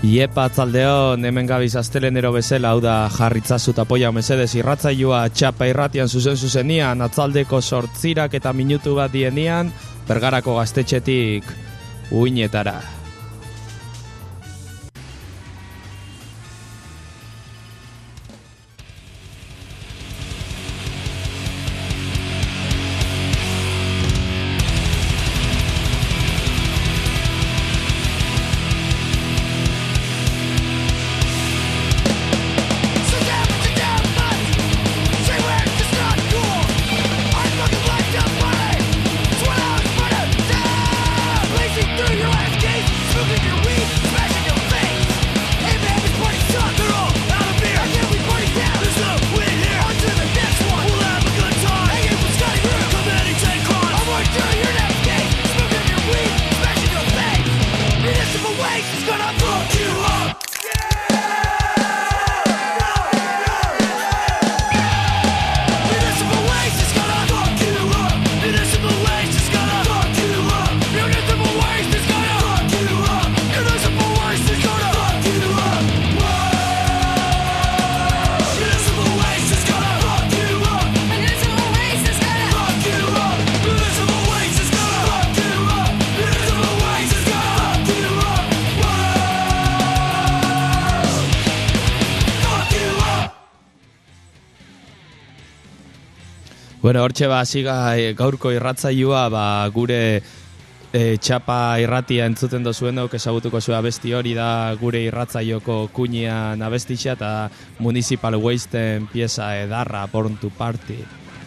Iepa atzaldeon, hemen gabiz astelenero bezala, hau da jarritzazu eta poia mesedez irratzaioa Txapa irratian zuzenian, atzaldeko 8 eta minutu bat dienian, Bergarako gaztetxetik uinetara. Bueno, hortxe hasiga gaurko irratzaioa, gure Txapa irratia entzuten dozuenok ezagutuko zuen abesti hori da gure irratzaioko kuinean abestixa eta Municipal Wasten pieza edarra, Born to Party.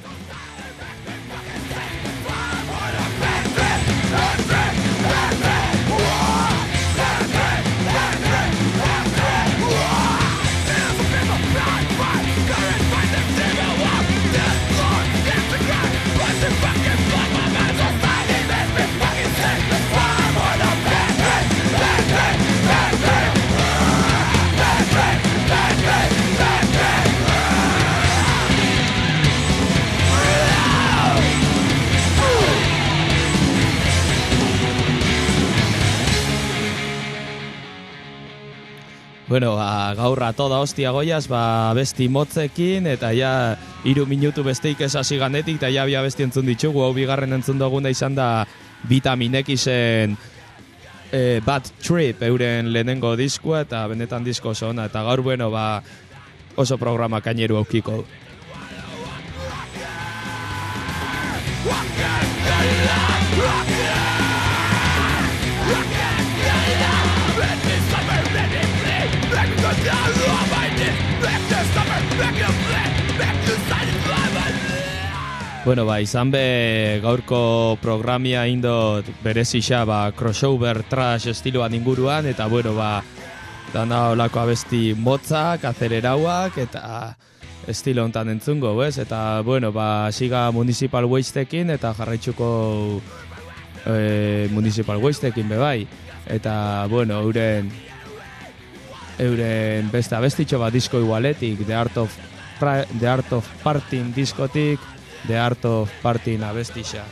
Bueno, gaur toda hostia goiaz, besti motzekin, eta ja 3 minutu besteik ez hasi ganetik, eta ja bia besti entzun ditugu, hau bigarren entzun duguna izan da Vitaminek izen Bad Trip euren lehenengo diskoa, eta benetan disko oso ona, eta gaur, bueno, oso programa kaineru aukiko. Bueno, izan be gaurko programia indot berezixa crossover trash estiloan inguruan, eta bueno, dana olako abesti motzak, azelerauak, eta estilo hontan entzungo, ez? Eta bueno, siga Municipal Wasteekin, eta jarraitzuko Municipal Wasteekin bebai. Eta bueno, euren beste abestitxo disko igualetik, The Art of Partying diskotik, The Art of Partying abestixa.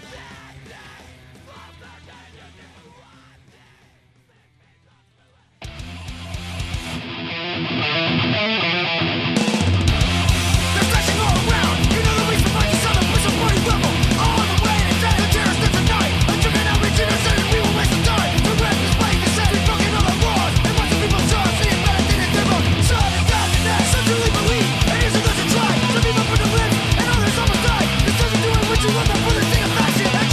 You love that for the thing of fashion.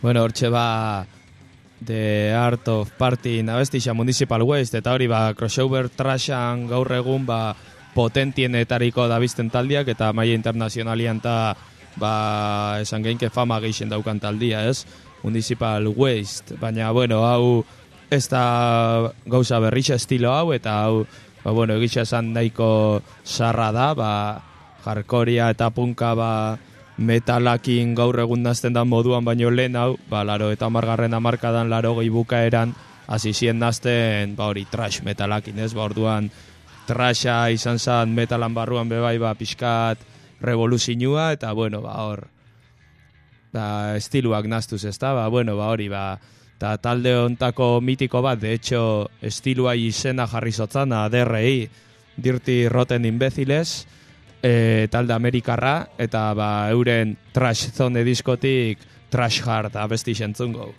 Bueno, hortxe ba The Art of Party abestixa Municipal Waste, eta hori ba crossover trashan gaur egun ba potentienetariko dabizten taldiak, eta maila internazionalian ta ba esan geinke fama geixen daukan taldia, ez? Municipal Waste, baina bueno, hau ez da gauza berrixa estilo hau, eta hau ba bueno, egitza esan nahiko sarra da, ba hardcorea eta punka ba metalakin gaur egun nazten da moduan, baino lehen hau, ba, 80. hamarkadan 80 bukaeran hasi zien nazten, ba hori trash metalakin, ez? Ba orduan trasha izan zen metalan barruan bebai ba pixkat revoluzioa, eta bueno, ba hor ba estiluak naztuz, ez da? Ba bueno, ba hori ba eta talde hontako mitiko bat, de hecho estilua izena jarri zotzana DRI, Dirty Rotten Imbeciles, talde amerikarra, eta ba euren Trash Zone diskotik Trash Hard abesti entzungo.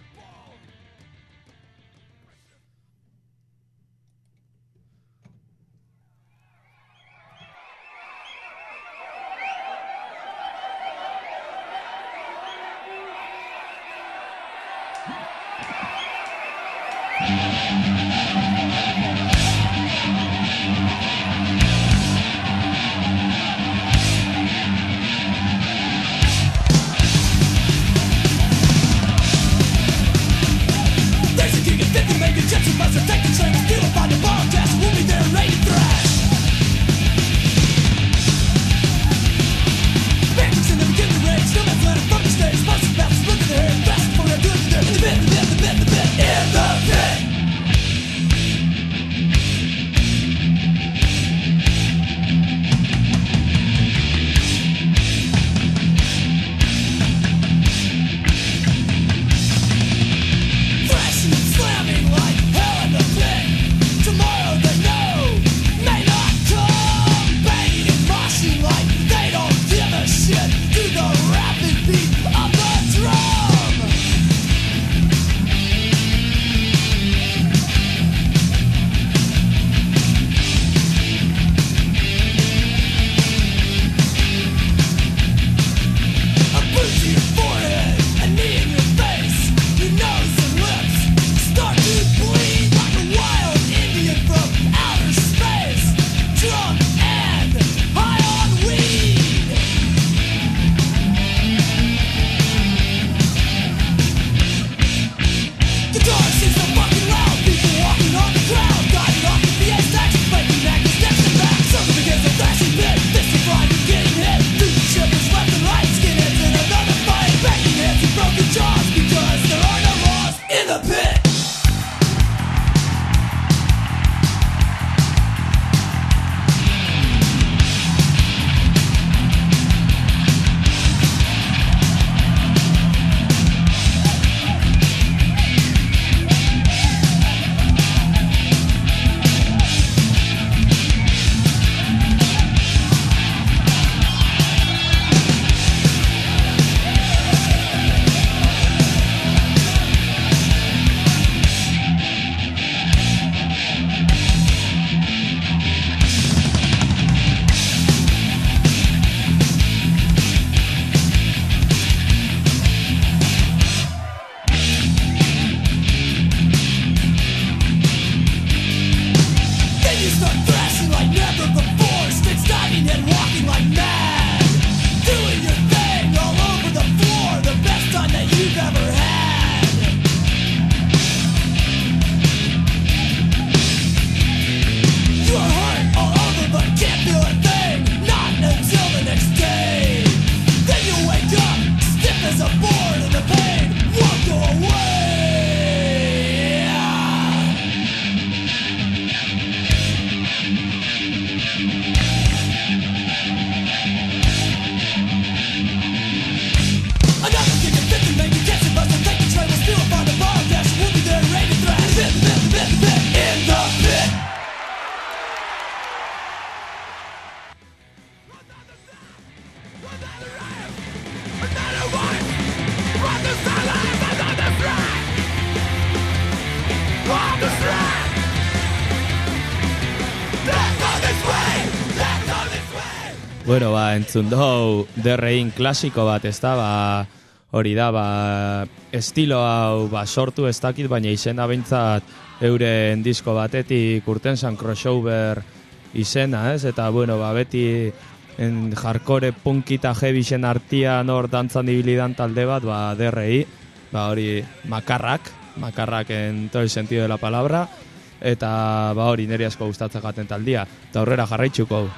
Bueno, ba, entzun dugu derrein klasiko bat, ez da, ba, hori da, estilo hau sortu ez dakit, baina izena behintzat euren disko batetik urten zan crossover izena, ez? Eta, bueno, beti hardcore punkita heavy-sen artian hor dantzan dibilidan talde bat, DRI, hori makarrak en todo el sentido de la palabra, eta hori niri asko gustatzen jaten taldia, eta aurrera jarraitzuko.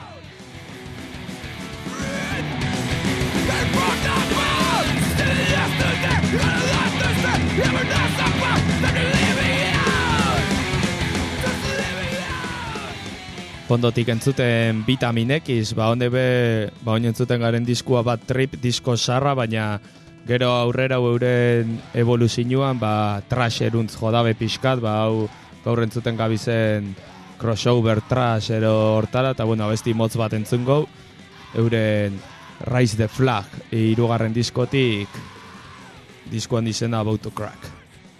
Fondotik entzuten Vitamin X, oin entzuten garen diskua bat trip, disko sarra, baina gero aurrera euren evoluzioan, trash eruntz jodabe pixkat, hau gaur entzuten gabizen crossover trash ero hortara, eta abesti motz bat entzungo, euren Raise the Flag, hirugarren diskotik, diskoan izena About to Crack.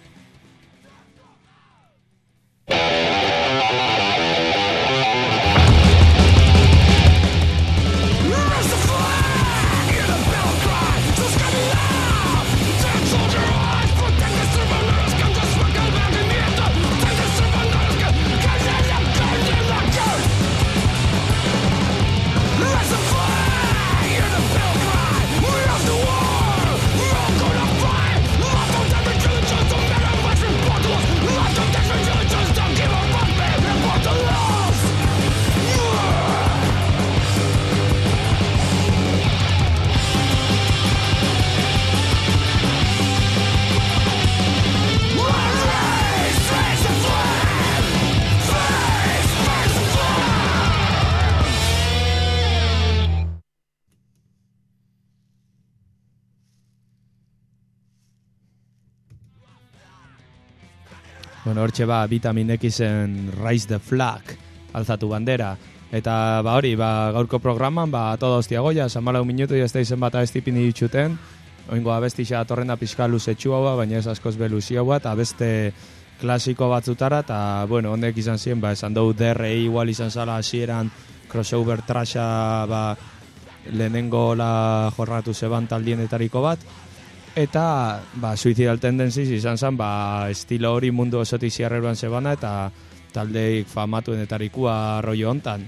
Bueno, hortxe Vitamin Xen Raise the Flag, alzatu bandera. Eta hori, gaurko programan, todo hostia goia, 14 minutu ez da izen bat abestipini ditxuten. Oingo abestixa torrena pixka luzetxu hau, baina ez askoz beluzi hau, eta beste klasiko batzutara, eta, bueno, honek izan ziren, esan dugu DRI igual izan zala hasieran crossover trasha, lehenengo jorratu zeban taldienetariko bat. Eta, Suicidal Tendencies izan zen, estilo hori mundu osotik ziarreruan zebana, eta taldeik famatuenetarikua rollo hontan.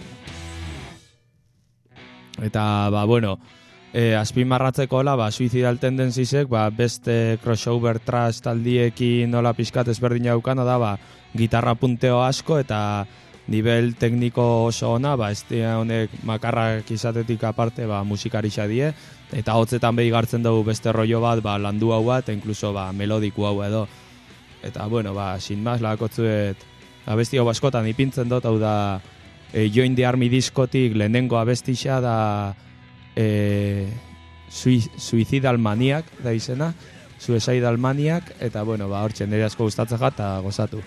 Eta, bueno, azpimarratzeko Suicidal Tendensiesek, beste crossover trash taldiekin nola pixkat ezberdina daukana da, gitarra punteo asko, eta nivel tekniko oso ona, honek makarrak izatetik aparte, musikarixa die, eta hotzetan behi gartzen dugu beste rollo bat, landu hau bat, inkluso melodiku hau edo. Eta, bueno, sin más, lakotzuet, abesti hau askotan ipintzen dut, hau da, Join the Army diskotik lehenengo abestixa da Suicidal Maniac da izena, Suicidal Maniac, eta, bueno, hortxe nire asko gustatzen eta gozatu.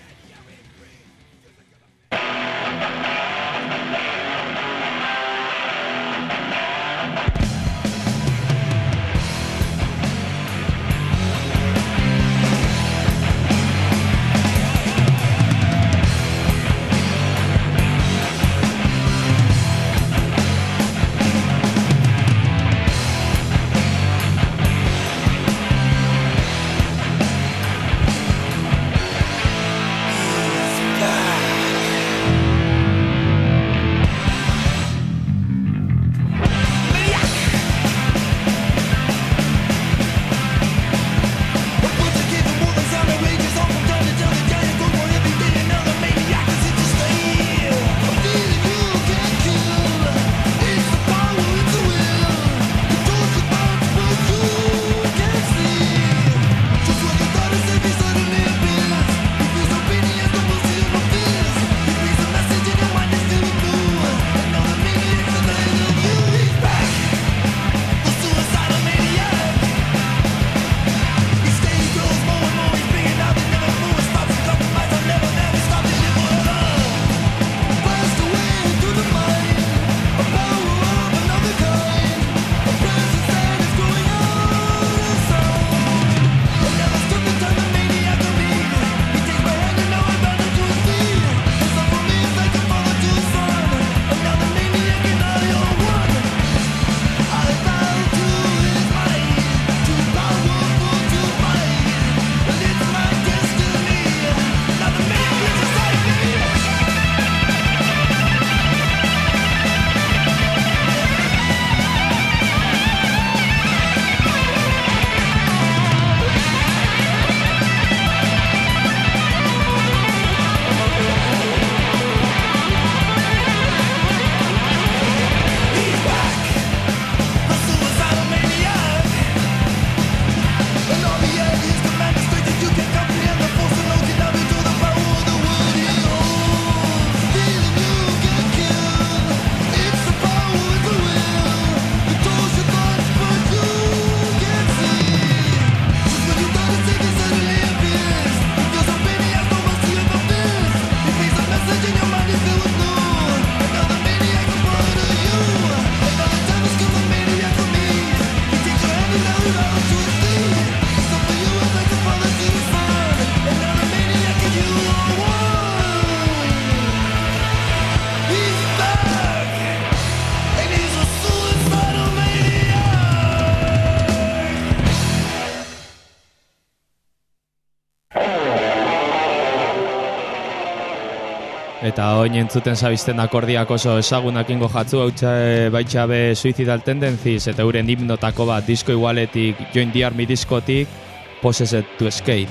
Eta oin entzuten zabizten akordiak oso ezagunak ingo jatzu baitxabe Suicidal Tendencies eta euren himnotako bat disko igualetik Join the Army diskotik Possessed to Escape.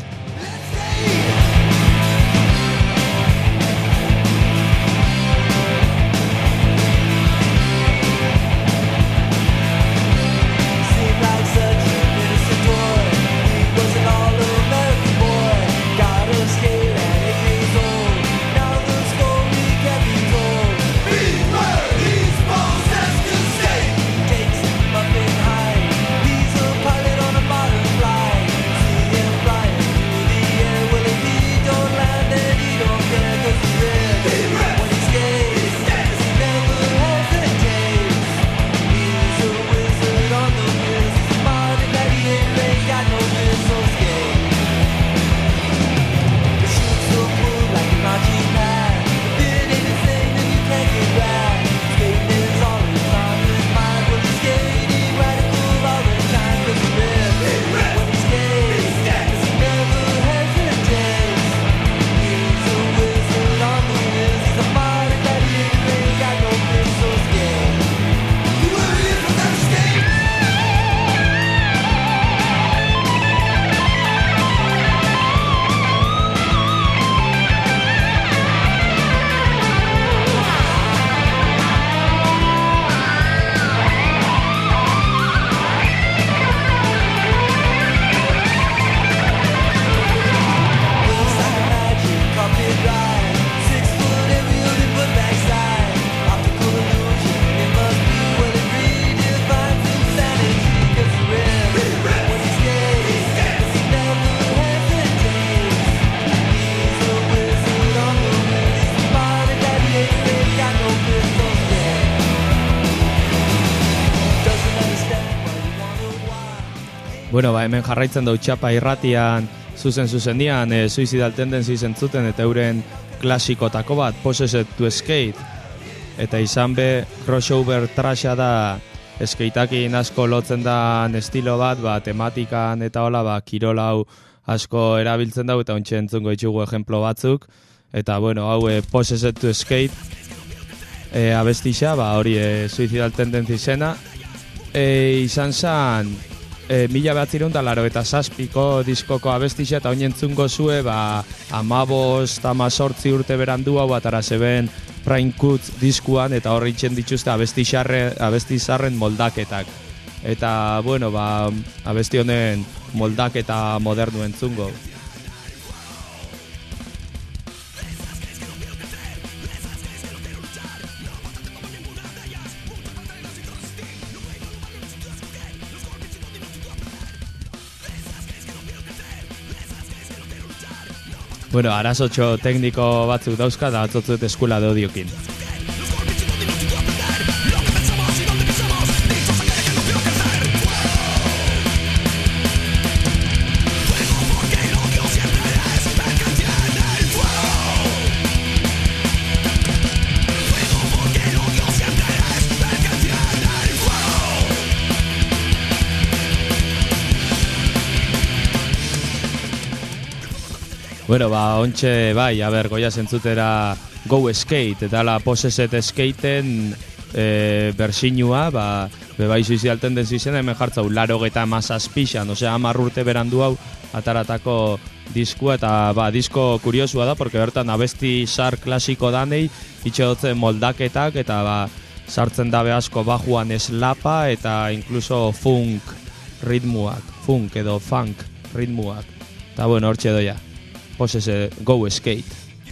Bueno, hemen jarraitzen dau txapa irratian zuzen-zuzenian Suicidal Tendencies entzuten eta euren klasikotako bat, Possessed to Escape. Eta izan be, crossover trasha da, skateakin asko lotzen da estilo bat, tematikan eta hola, kirolau asko erabiltzen dau, eta ontsa entzungo itxugu ejemplo batzuk. Eta, bueno, hau Possessed to Escape abestixa, hori Suicidal Tendencies-ena. Izan zan, 1987ko diskoko abestixa eta oin entzungo zue 15-18 urte berandu hau atara zeben Prime Cuts diskuan eta horri itxen dituzte abestizarren moldaketak. Eta, bueno, abesti honen moldaketa modernu entzungo. Bueno, arazotxo tekniko batzuk dauzka da atzotzut eskula dodiokin. Bueno, ontxe, goia zentzutera Go Skate, eta la Possessed Skaten bersinua, bai Suicidal Tendencies izena, hemen jartzau, 87, osea, 10 urte berandu hau, ataratako diskua, eta disko kuriosua da, porque bertan abesti sar klasiko danei, itxedotzen moldaketak, eta sartzen dabe asko bajuan eslapa, eta incluso funk ritmuak, funk edo funk ritmuak. Eta bueno, hortxe doia. Possessed Go Skate.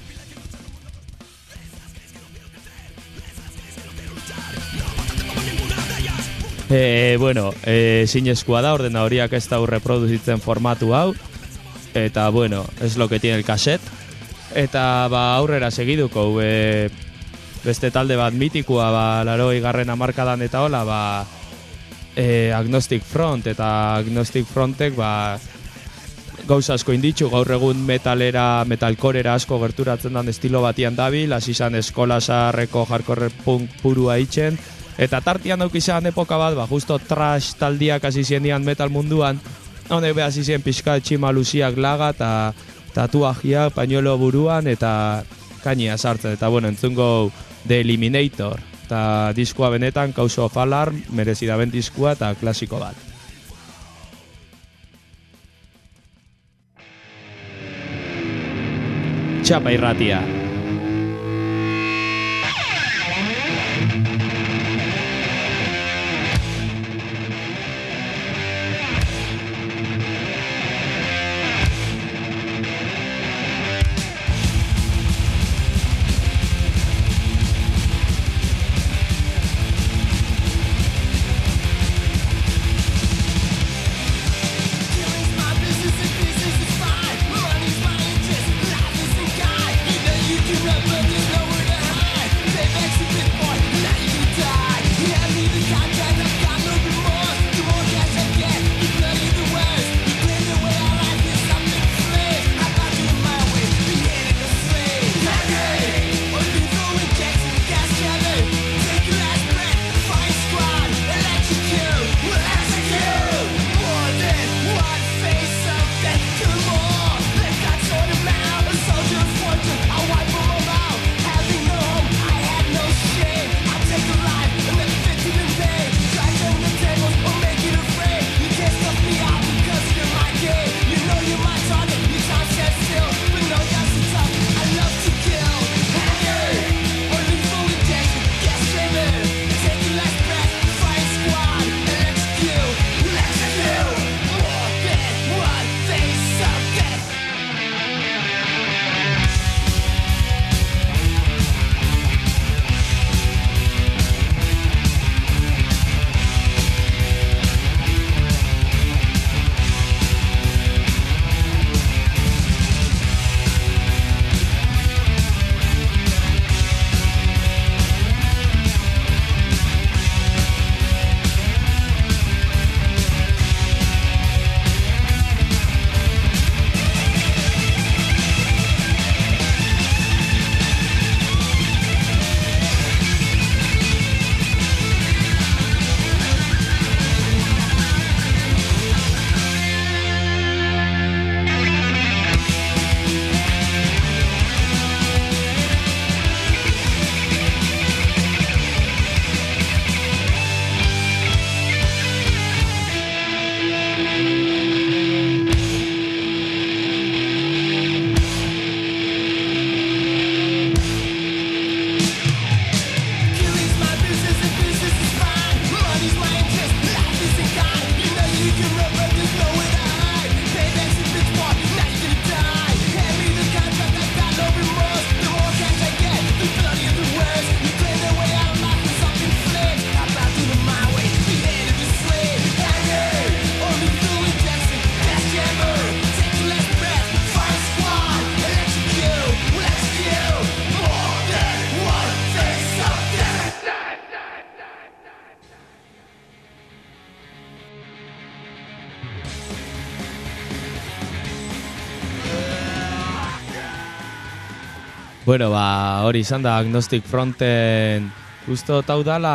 Bueno, zinezkoa da, ordenadoriak ez da reproduzitzen formatu hau. Eta, bueno, es lo que tiene el cassette. Eta, aurrera segiduko, beste talde bat mitikoa, 80garren hamarkadan eta hola, Agnostic Front, eta Agnostic Frontek, gauza asko inditxu, gaur egun metalkorera asko gerturatzen dan estilo batian dabil, hasi izan eskola zaharreko hardcore punk purua itxen, eta tartian dauk izan epoka bat, justo trash taldiak hasi zienian metal munduan, honek hasi zien pixka txima luziak laga, eta tatuajiak, pañuelo buruan, eta eskainia sartzen, eta bueno, entzungo The Eliminator, eta diskoa benetan, Cause of Alarm, merezi da ben diskoa eta klasiko bat. Txapa irratia. Bueno, hori izan da Agnostic Fronten usto tau dala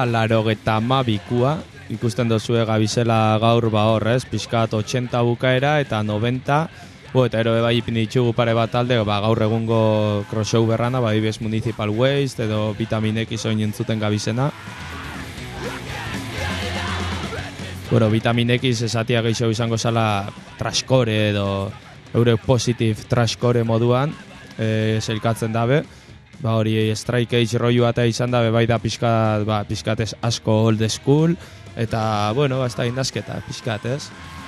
82 ikusten dozue gabizela gaur hor, pixkat 80 bukaera eta 90, eta ero bai ipin ditugu pare bat alde, gaur egungo crossoverrana, adibidez Municipal Waste edo Vitamin X oin entzuten gabizena. Bueno, Vitamin X esatia gehiago izango zala trashcore edo eure positive trashcore moduan, zelkatzen dabe, hori Strike Age roiu eta izan dabe bai da pixkatez asko old school, eta, bueno, ez da indazketa, pixkatez.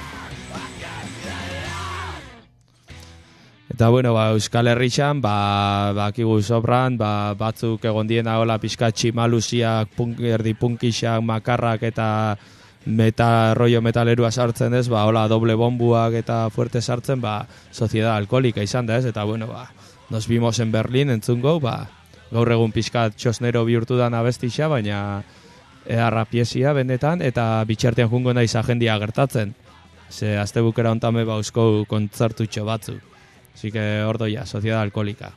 Eta, bueno, Euskal Herrixan, bakigu sobran, batzuk egon diena hola pixkat tximaluziak, erdi punkixak, makarrak eta rollo metalerua sartzen ez, hola doble bombuak eta fuerte sartzen, Sociedad Alkoholika izan da ez, eta, bueno, nos vimos en Berlin entzungo, gaur egun pixkat txosnero bihurtu dan abestixa, baina eharra piesia benetan, eta bitxartean jungo naiz agendia gertatzen. Ze azte bukera ontame eusko kontzertutxo batzu. Así que ordo ya, Sociedad Alkoholika.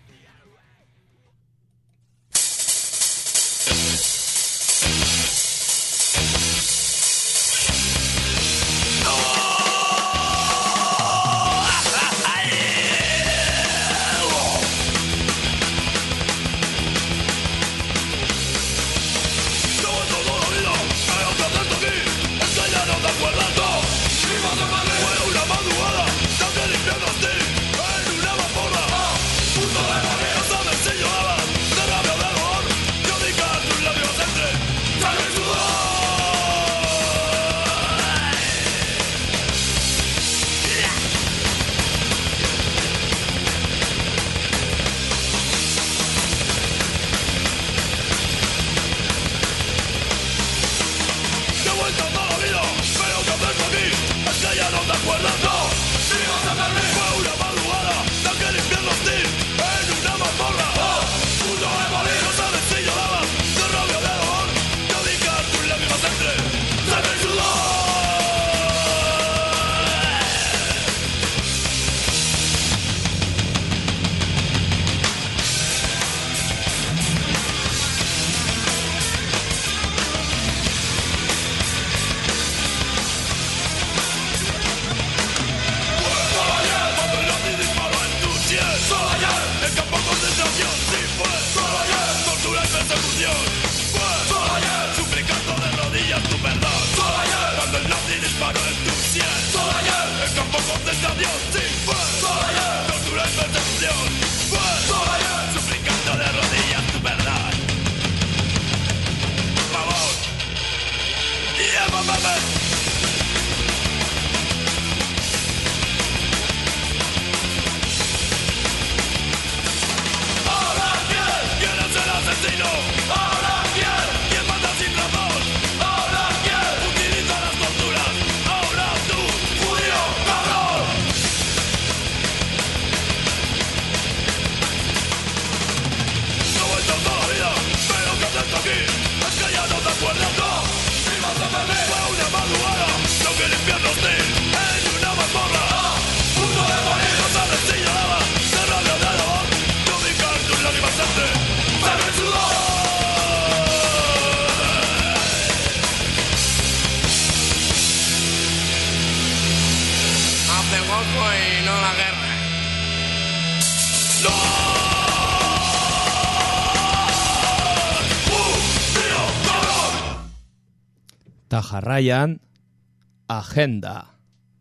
Eta jarraian, agenda.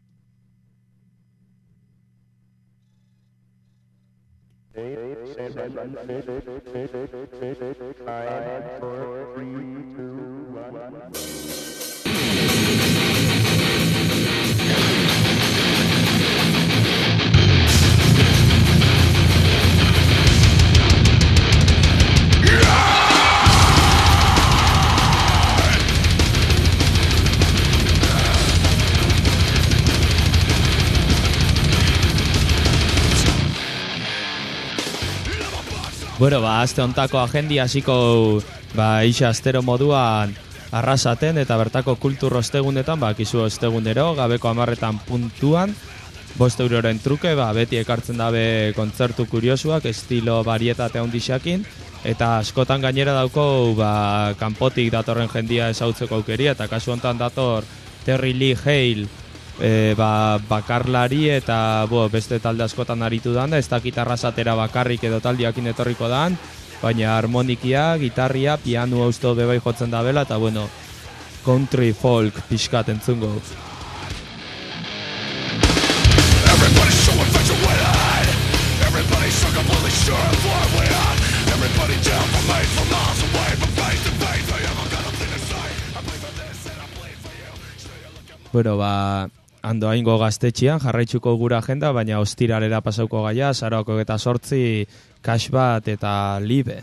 Bueno, aste hontako agendi hasiko isa astero moduan arrasaten eta bertako kultur ostegunetan, kizu ostegunero, gabeko 10 puntuan, 5 euroren truke, beti ekartzen dabe kontzertu kuriosuak, estilo barietate handixakin, eta askotan gainera dauko kanpotik datorren jendia ezautzeko aukeria, eta kasu hontan dator Terry Lee Hale, bakarlari eta beste talde askotan aritu dan, ez dakit arrasatera bakarrik edo taldiakin etorriko dan, baina harmonikia, gitarria, piano austo bebai jotzen da bela, eta country folk pixkat entzungo. Everybody's so infatuated, everybody's so completely sure of what we are. Everybody down from me, from miles away, from face to face. I haven't got nothing to say. I bleed for this and I bleed for you. So you look at me. Bueno, Andoaingo gaztetxean jarraitzuko gura agenda, baina ostiralera pasauko gaia, azaroako 28 Kax bat eta Libe.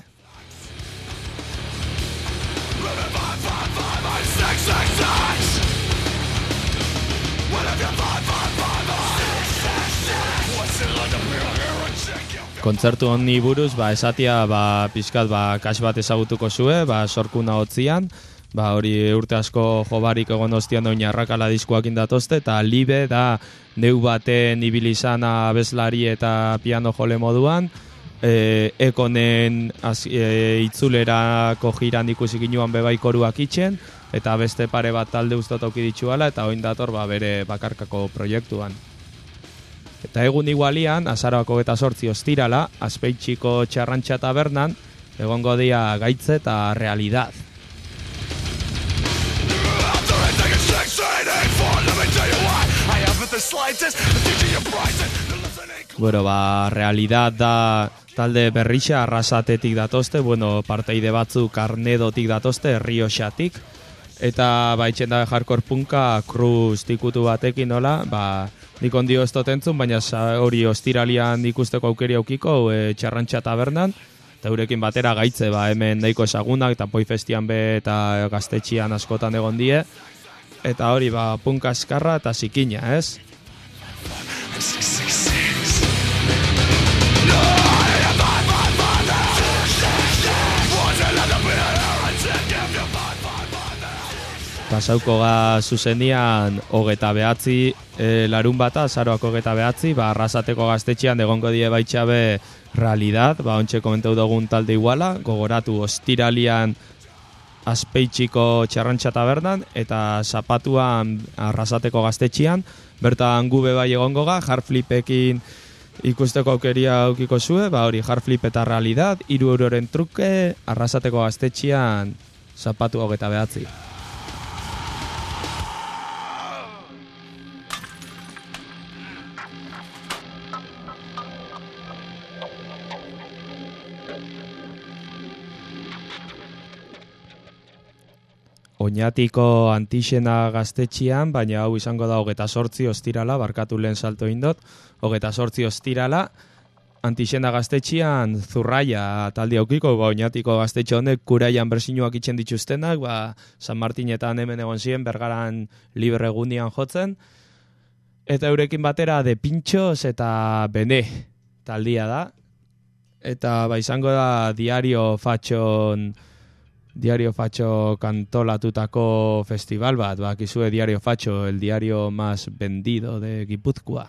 Kontzertu honi buruz, esatia, pixkat, Kax bat ezagutuko zue, sorkuna hotzian, hori urte asko jobarik egon ostian doin arrakala diskoakin datozte, eta Libe da neu baten ibilizana abeslari eta piano jole moduan, Ekonen itzulerako jiran ikusi ginuan bebai koruak itxen, eta beste pare bat talde ustotauki ditxuala, eta oin dator bere bakarkako proiektuan. Eta egun igualian, azaroako 28 ostirala, Azpeitxiko Txarrantxa tabernan, egongo dia Gaitze eta Realidad. Bueno, Realidad da talde berrixa arrasatetik datozte, parteide batzuk Arnedotik datozte, Rioxatik, eta itxen da hardcore punka Cruz tikutu batekin nola, nik ondio ez dotentzun, baina hori ostiralian ikusteko aukeri aukiko Txarrantxa tabernan, eta eurekin batera Gaitze, hemen nahiko ezagunak, eta Poifestian be eta gaztetxian askotan egon die, eta hori punka eskarra eta zikina, ez? Pasauko zuzenian 29 larun bata, azaroak 29, arrasateko gaztetxean egongo die baitxabe Realidad, ontxe komentau dugun talde iguala, gogoratu ostiralian Azpeitxiko Txarrantxa tabernan, eta Zapatuan arrasateko gaztetxean, bertan gube bai egongo ga, Hardflipekin ikusteko aukeria aukiko zue, hori Hardflip eta Realidad, 3 euroren truke, arrasateko gaztetxean Zapatu 29. Oñatiko Antixena gaztetxian, baina hau izango da 28 ostirala, barkatu lehen salto indot, 28 ostirala, Antixena gaztetxian Zurraia talde aukiko, Oñatiko gaztetxe honek kuraian bersinuak itxen dituztenak, San Martinetan hemen egon ziren, Bergaran libre egunian jotzen, eta eurekin batera De Pintxos eta Bene taldia da, eta izango da Diario Fatxo kantolatutako festival bat, kizue Diario Fatxo, el diario más vendido de Gipuzkoa.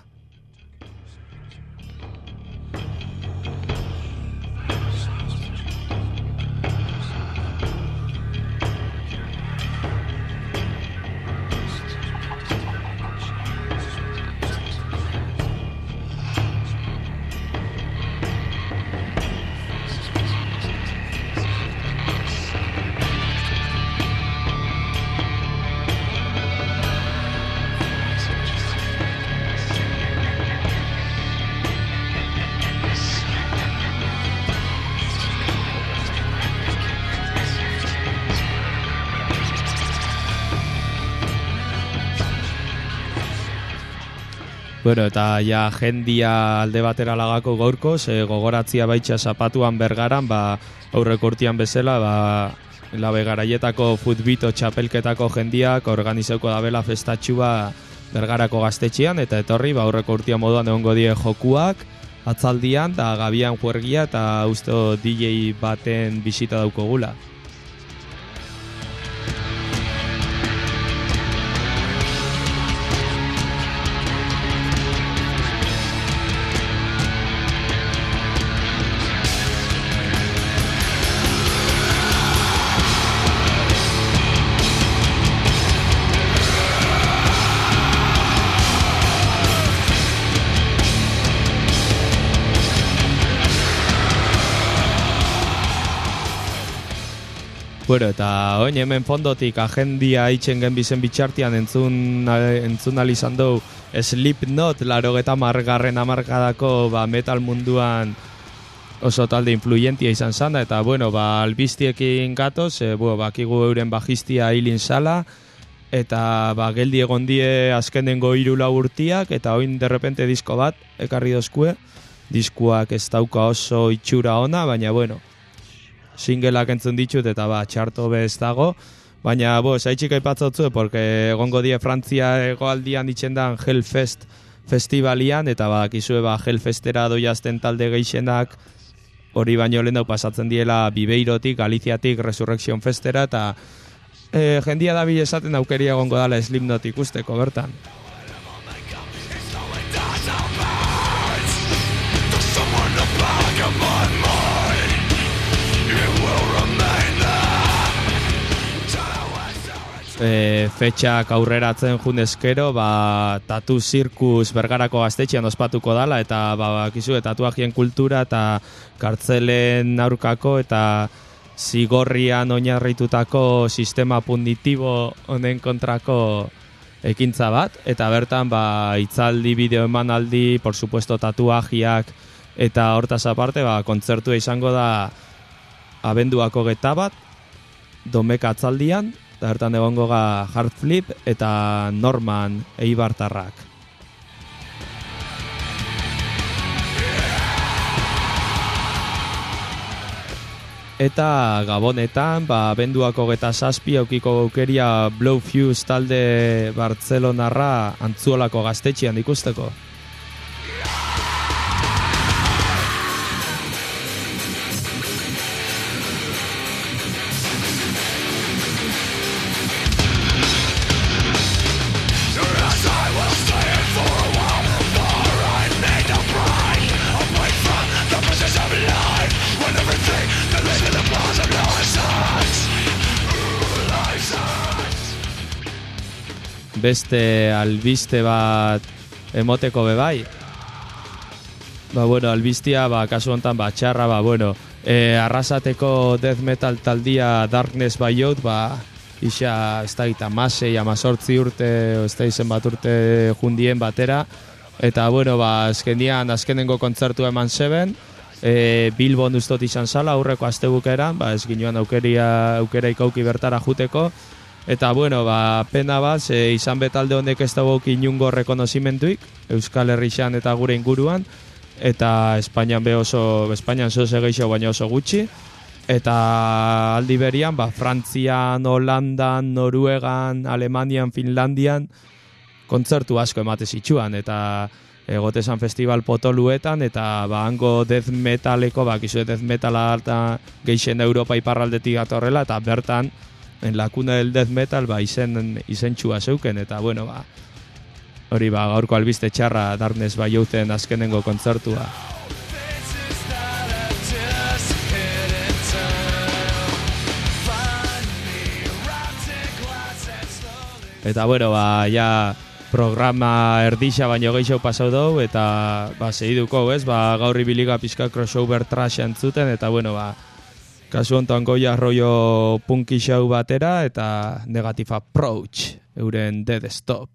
Bueno, eta ja jendia alde batera lagako gaurko, gogoratzia baitxa zapatuan bergaran, aurreko urtean bezala, labe garaietako futbito txapelketako jendiak organizeuko dabela festatxua bergarako gaztetxean, eta etorri, aurreko urtean moduan egongo die jokuak, atzaldian, da gabian juergia, eta uste DJ baten bisita daukogula. Bueno, eta oin hemen fondotik agendia itxen gen bizen bitxartian entzun alizan dugu Slipknot 80garren hamarkadako metal munduan oso talde influentia izan zanda, eta bueno, albiztiekin gatoz, bakigu euren bajistia hilin zala, eta geldi egon die azkenengo 3 urtiak, eta oin derrepente disko bat ekarri dozkue, diskoak ez dauka oso itxura ona, baina bueno, singleak entzun ditut eta txarto bez dago, baina zaitxik aipatzotzu, porque egongo die Frantzia hegoaldian itxendan Hellfest festivalian, eta kizue Hellfestera doiazten talde geixenak hori baino lehen dau pasatzen diela Bibeirotik, Galiziatik, Resurrection Festera, eta jendia dabil esaten aukeria egongo dala Slipknot ikusteko bertan. Fetxak aurreratzen junezkero, tatu zirkus bergarako gaztetxean ospatuko dala, eta kizu, tatuajien kultura eta kartzelen aurkako eta zigorrian oinarritutako sistema punitibo honen kontrako ekintza bat, eta bertan hitzaldi, bideo emanaldi, por supuesto tatuajiak, eta hortaz aparte kontzertua izango da abenduako 21 Domeka atzaldian, eta bertan egongo Hard Flip eta Norman Eibartarrak. Eta Gabonetan, abenduako 27 aukiko gaukeria Blow Fuse talde Bartzelonarra Antzuolako gaztetxean ikusteko. Beste albiste bat emoteko bebai. Albistia, kasu honetan, txarra, arrasateko death metal taldia Darkness by Youth, isa, ez da gita, 18 urte, ez da izen bat urte jundien batera, eta, azkenengo kontzertu eman zeben, Bilbon ustot izan zala, aurreko astebukeran, ez ginoan aukera ikauki bertara juteko, eta, pena bat, izan betalde honek ez dago inungo rekonozimentuik, Euskal Herrixan eta gure inguruan, eta Espainian Espainian zoze geixo baina oso gutxi, eta aldi berian, Frantzian, Holandan, Noruegan, Alemanian, Finlandian, kontzertu asko emate zitsuan, eta egotezan festival potoluetan, eta hango death metaleko, kizu death metala eta geixen Europa iparraldetik gatorrela, eta bertan, en la cuna del death metal izen txua zeuken, eta hori gaurko albiste txarra Darkness by Youthen azkenengo kontzertua. Eta ja programa erdixa baino gehiago pasau dugu, eta segiduko, gaur ibiliga pizka crossover trash entzuten, eta kasu honetan goia rollo punky show batera, eta Negative Approach, euren Dead Stop.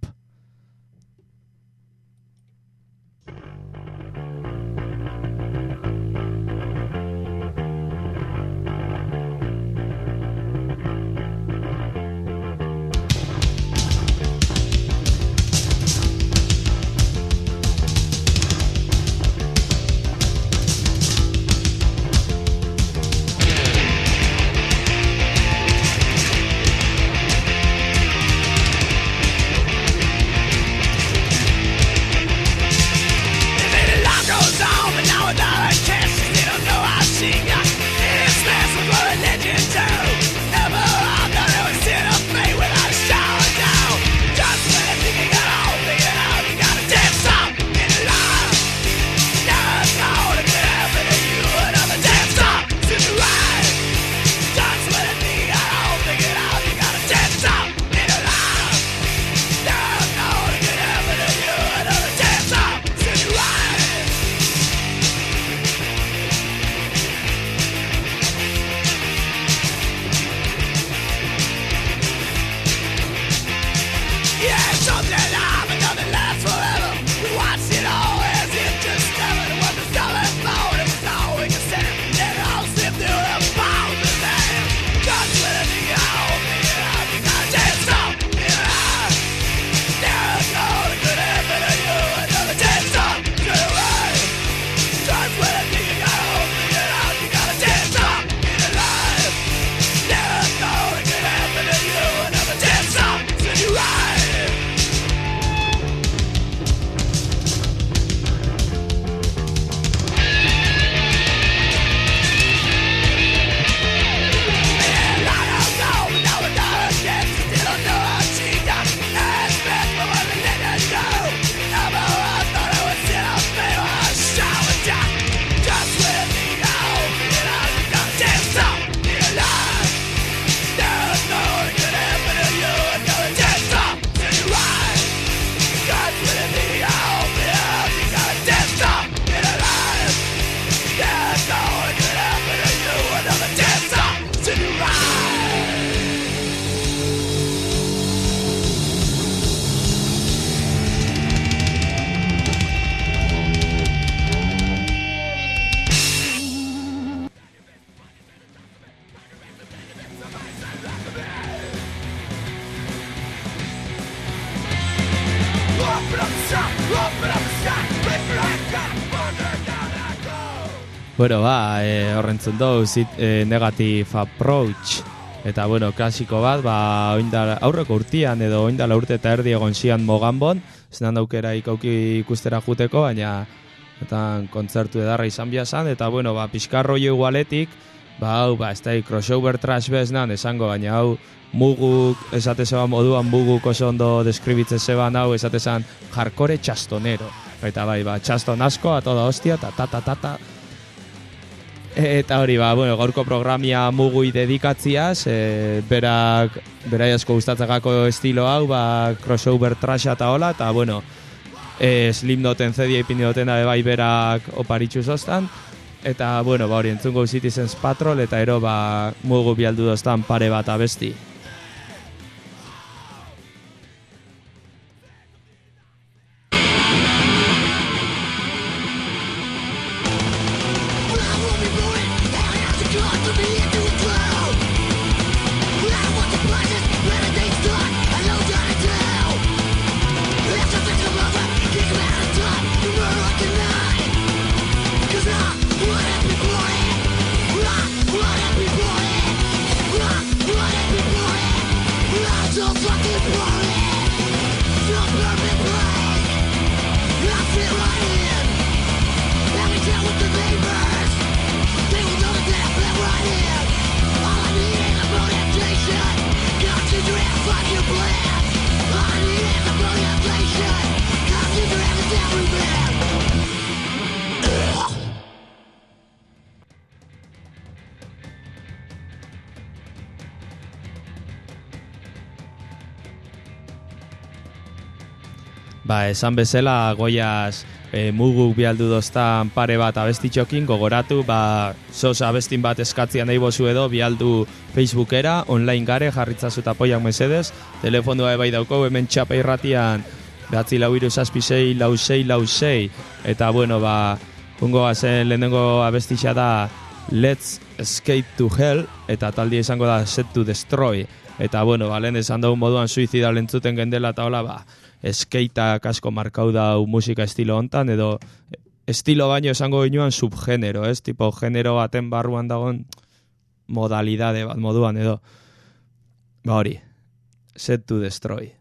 Bueno, horrentzun dugu, Negative Approach. Eta, bueno, klasiko bat, aurreko urtean edo oindala urte eta erdi egon zian Moganbon, zenan daukera ikustera juteko, baina eta kontzertu edarra izan biazan, eta, bueno, pixkarro jo igualetik, ez da, crossover trash beznan esango, baina hau muguk, esate zeban moduan muguk oso ondo deskribitze zeban hau, esate zeban hardcore txastonero. Eta txaston asko, a toda hostia, ta. Eta hori, gaurko programia mugui dedikatziaz, berai asko gustatzakako estilo hau, crossover trasha eta hola, eta, bueno, Slipknoten zedia ipini dutena berak oparitxuz ostan, eta, bueno, hori entzungo Citizens Patrol, eta ero, mugu bialdu doztan pare bat abesti. Esan bezala, goiaz muguk bialdu doztan pare bat abestitxokin, gogoratu, sos abestin bat eskatzian nahi bozu edo, bialdu Facebookera, online gare, jarritzazut apoiak mesedez, telefonua bai dauko, hemen txapa irratian, 946-666, eta, bueno, jungo gazen lehenengo abestitxa da Let's Escape to Hell, eta taldia izango da Set to Destroy, eta, bueno, lehen esan dugu moduan suizida lentzuten gendela, eta hola, skeitak asko markau dau musika estilo hontan, edo estilo baino esango ginuan subgenero, tipo genero baten barruan dagoen modalidade bat moduan, edo hori, Set to Destroy.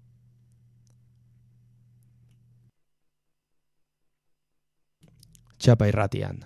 Txapa irratian.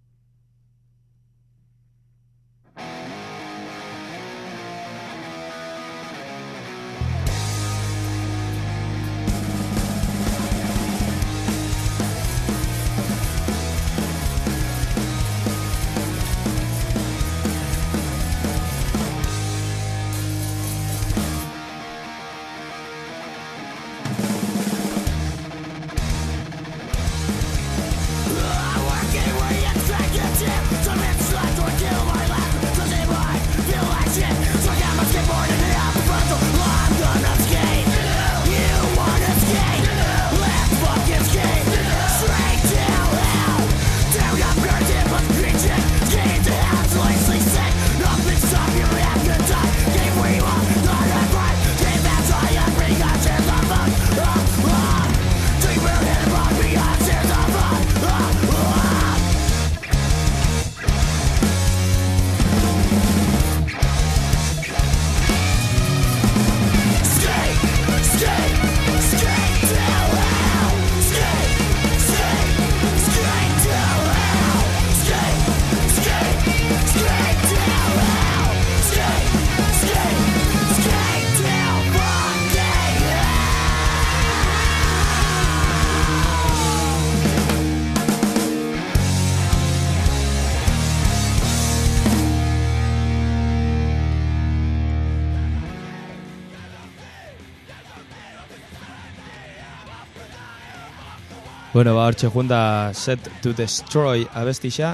Bueno, hortxe junda Set to Destroy abestixa,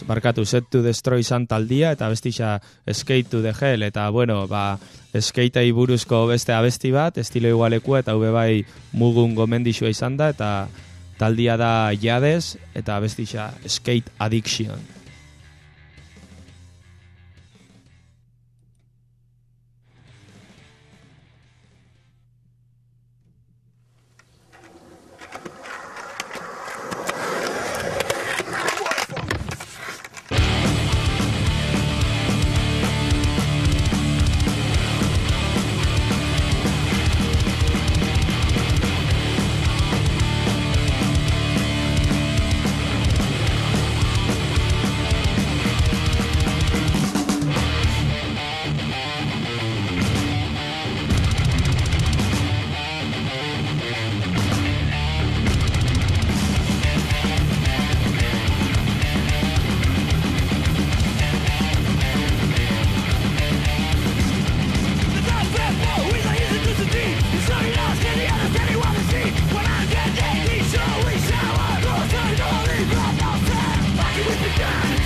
Set to Destroy izan taldia, eta abestixa Skate to the Hell, eta, bueno, skatei buruzko beste abesti bat, estilo igualekua, eta bai mugun gomendixua izan da, eta taldia da Jades, eta abestixa Skate Addiction.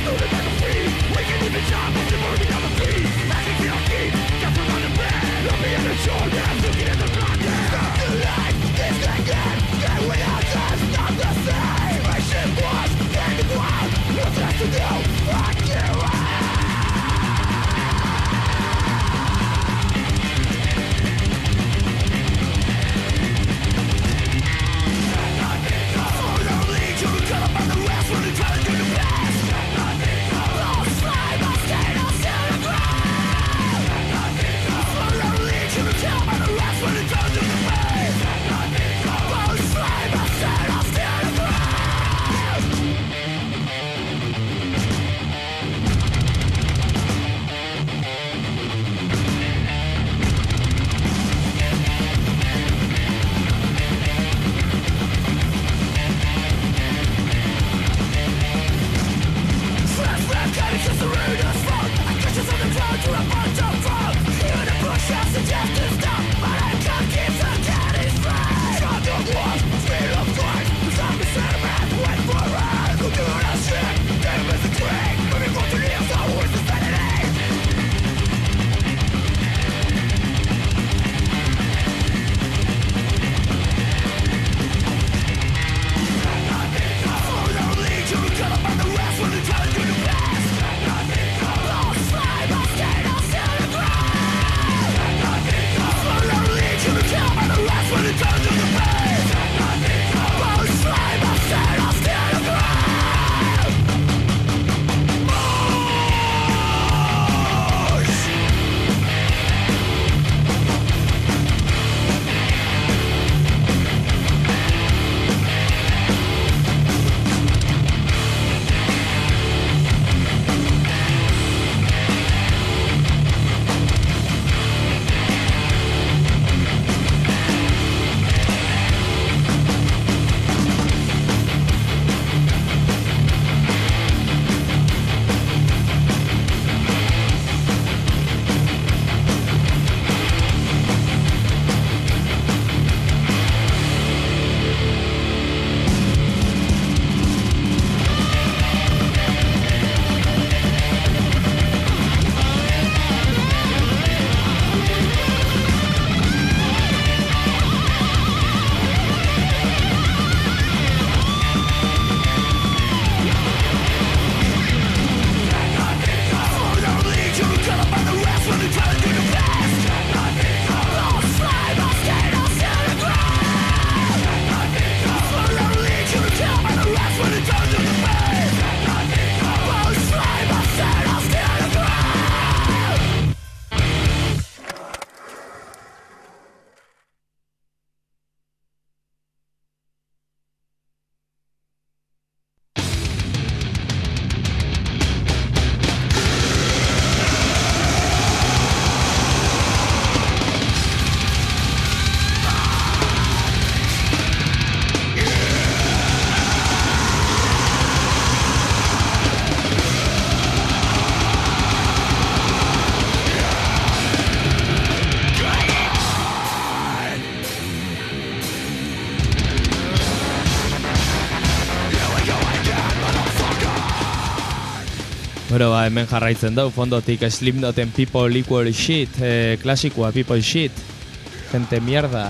Bueno, hemen jarraitzen dau, fondotik Slipknoten People Equal Shit, klasikoa People Shit, gente mierda.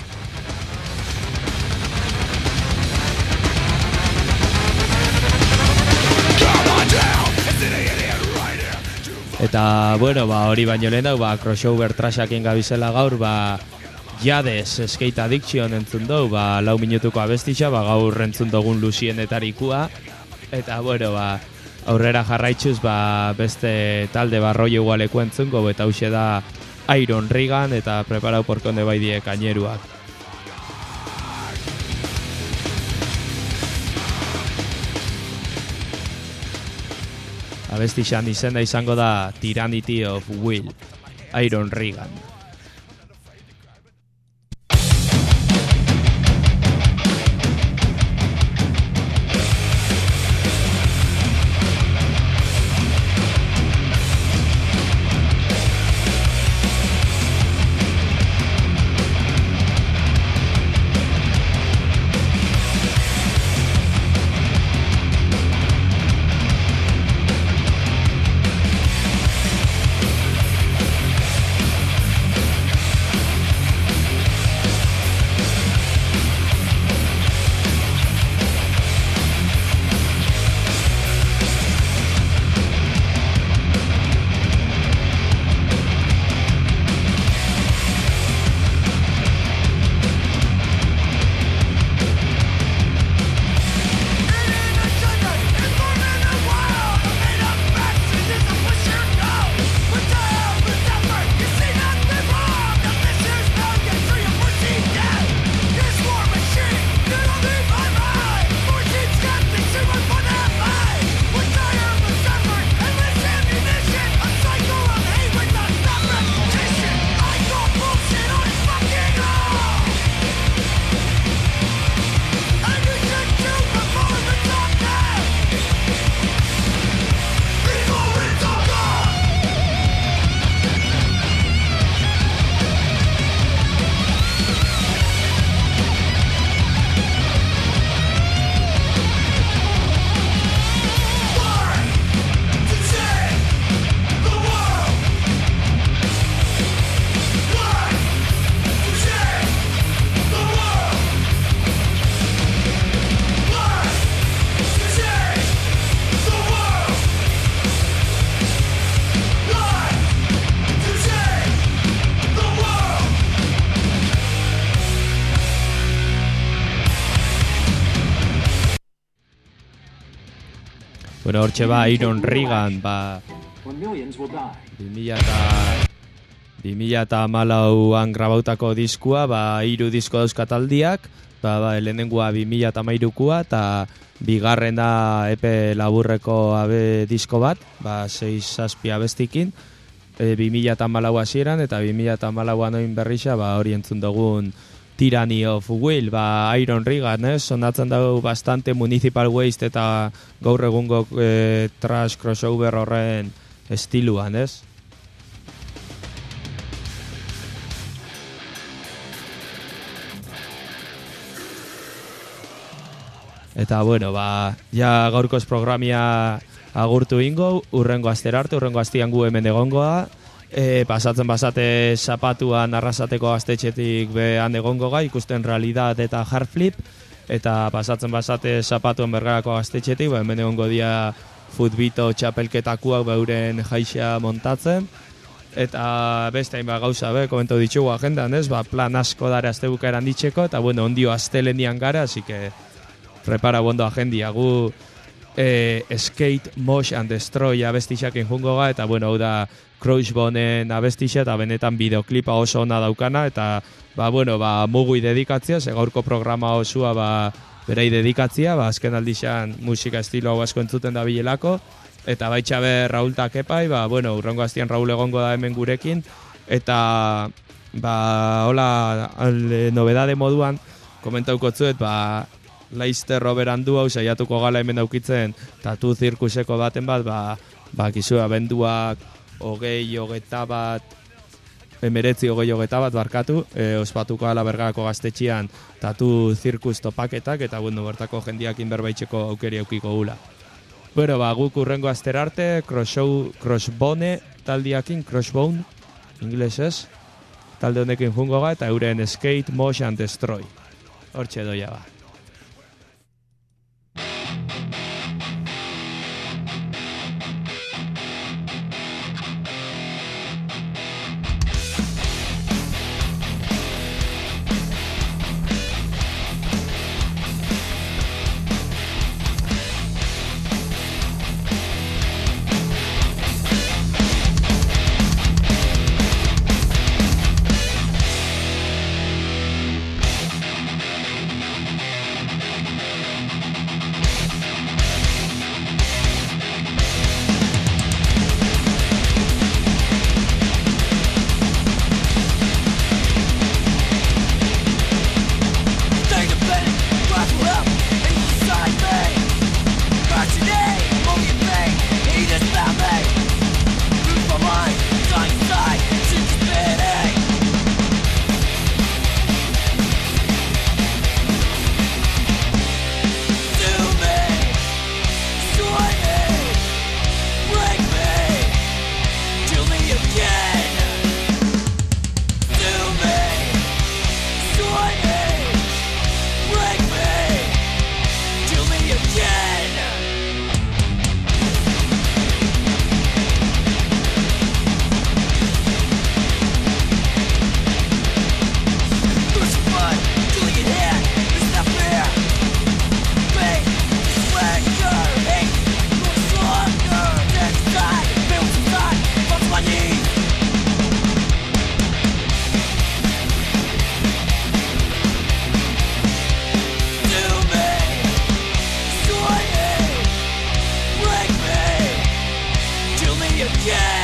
Eta, bueno, hori baino lehen dau, crossover trashakin gabizela gaur, Jades, Skate Addiction entzun dau, 4 minutuko abestitxa, gaur entzun dugun Lucienetarikua. Eta, bueno, aurrera jarraitzuz, beste talde rollo igualeko entzungo, eta hauxe da Iron Regan, eta preparau porkonde bai die kaineruak. Abestixan izenda izango da Tyranny of Will, Iron Regan. Bueno, hortxe Iron Regan, 2014an grabautako diskua, 3 disko dauzka taldiak, lehenengoa 2013koa eta bigarrena epe laburreko disko bat, 6-7 abestikin, 2014 hasieran eta 2014an oin berrixa, hori entzun dugun Tyranny of Will, Iron Regan, sonatzen dugu bastante Municipal Waste eta gaur egungo trash crossover horren estiluan, ez? Eta bueno, ja gaurkoz programia agurtu ingo, urrengo astera arte, urrengo astian gu hemen egongoa. Pasatzen basate zapatuan arrasateko gaztetxetik behan egongo gai, ikusten realidad eta hardflip, eta pasatzen basate zapatuan bergarako gaztetxetik, hemen egongo dia futbito txapelketakuak beuren jaixa montatzen, eta beste hainbat gauza, komentu ditugu agendan, ez? Plan asko dara azte bukaeran ditxeko, eta bueno, ondio astelenian gara, así que prepara bondo agendia, gu Skate, Mosh and Destroy abestixakin jungo ga, eta bueno, hau da Crushbonen abestixa, eta benetan bideoklipa oso ona daukana, eta mugui dedikatzia, gaurko programa osua berei dedikatzia, azken aldixan musika estilo hau asko entzuten da bilelako, eta baitxabe Raul Takepai, urrengo astian Raul egongo da hemen gurekin, eta hola, nobedade moduan, komentauko zuet, Leicester Roberandu hau saiatuko gala hemen daukitzen tatu zirkuseko baten bat, kizu abenduak 19-21 barkatu, ospatuko gala Bergarako gaztetxian tatu zirkus topaketak, eta bertako jendiakin berbaitxeko aukeri aukiko gula. Guk urrengo astera arte, Crossbone taldiakin, Crossbone, inglesez, talde honekin jungo ga, eta euren Skate, Mosh and Destroy. Hortxe doia Yeah!